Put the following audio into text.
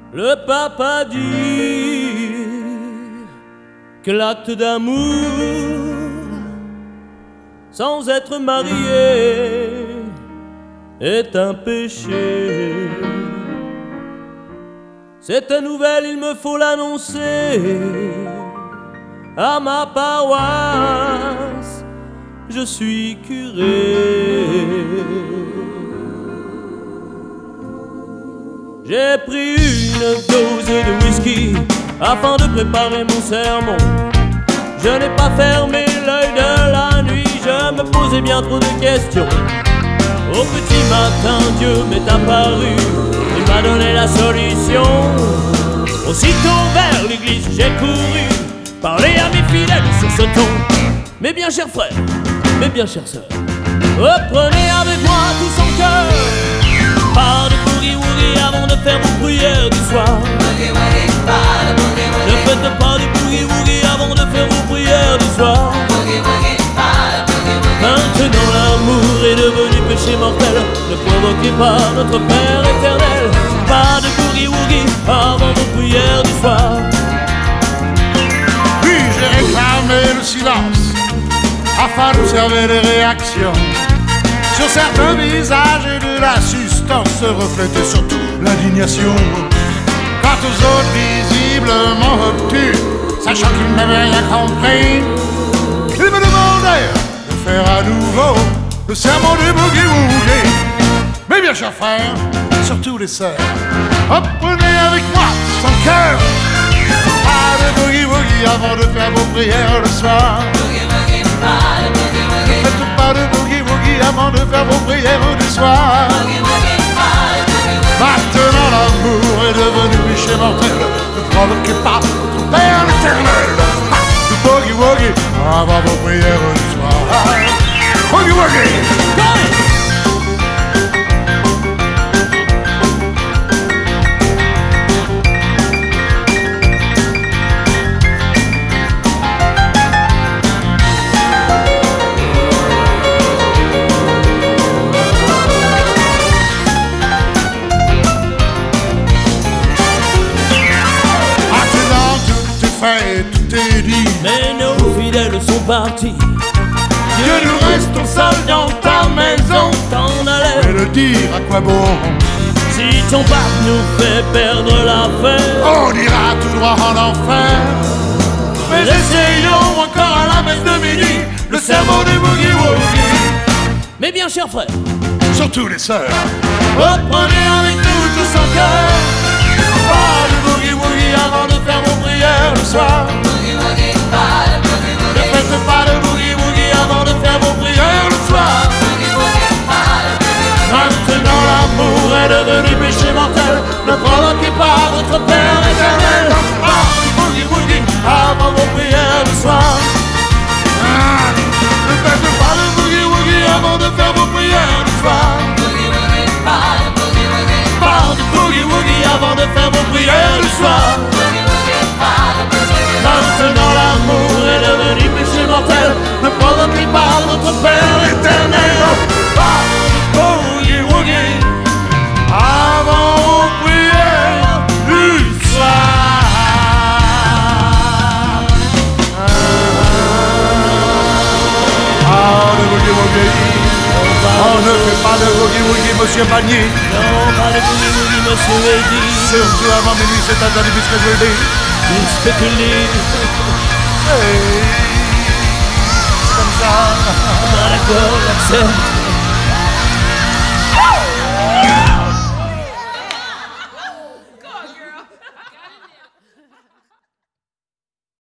Le papa dit que l'acte d'amour sans être marié est un péché. Cette nouvelle, il me faut l'annoncer à ma paroisse. Je suis curé. J'ai pris une dose de whisky afin de préparer mon sermon. Je n'ai pas fermé l'œil de la nuit, je me posais bien trop de questions. Au petit matin, Dieu m'est apparu, il m'a donné la solution. Aussitôt vers l'église, j'ai couru, parler à mes fidèles sur ce ton. Mes bien chers frères, mes bien chères sœurs, reprenez avec moi tout son cœur. Pas de boogie-woogie avant de faire vos prières du soir. Ne faites pas de boogie-woogie avant de faire vos prières du soir. Maintenant l'amour est devenu péché mortel. Ne provoquez pas notre Père éternel. Pas de boogie-woogie avant vos prières du soir. Puis j'ai réclamé le silence afin d'observer les réactions sur certains visages et de la substance se reflétait surtout l'indignation. Quant aux autres visiblement obtus, sachant qu'ils n'avaient rien compris, ils me demandèrent de faire à nouveau le sermon du boogie-woogie. Mes bien chers frères, surtout les sœurs, reprenez avec moi son cœur. Pas de boogie-woogie avant de faire vos prières le soir. Ne faites pas de boogie-woogie avant de faire vos prières du soir. Maintenant l'amour est devenu péché mortel. Ne provoquez pas votre Père l'éternel. De boogie-woogie avant vos prières du soir. Boogie-woogie. Tout est dit, mais nos fidèles sont partis. Dieu nous restons seuls dans ta maison. T'en allais, mais le dire à quoi bon? Si ton pape nous fait perdre l'affaire, on ira tout droit en enfer. Mais essayons encore à la messe de midi le sermon du boogie-woogie. mes bien chers frères, surtout les sœurs, reprenez avec nous tout son cœur. Pas de boogie-woogie avant de faire vos prières le soir. Ne faites pas de boogie-woogie avant de faire vos prières le soir. Maintenant l'amour est devenu péché mortel. Ne provoquez pas votre Père éternel. Pas de boogie-woogie avant vos prières le soir. Ne faites pas de boogie-woogie avant de faire vos prières le soir. Pas de boogie-woogie avant de faire vos prières le soir. Maintenant l'amour est devenu péché mortel. Ne provoquez pas votre Père éternel. Pas de boogie-woogie avant vos prières du soir. Ah, le boogie-woogie. On ne fait pas de boogie-woogie, monsieur Panier. Non, pas de boogie-woogie, monsieur Eddy. Surtout avant minuit, c'est interdit puisque je le dis. Puisque tu lis, Hey, c'est comme ça. d'accord, j'accepte.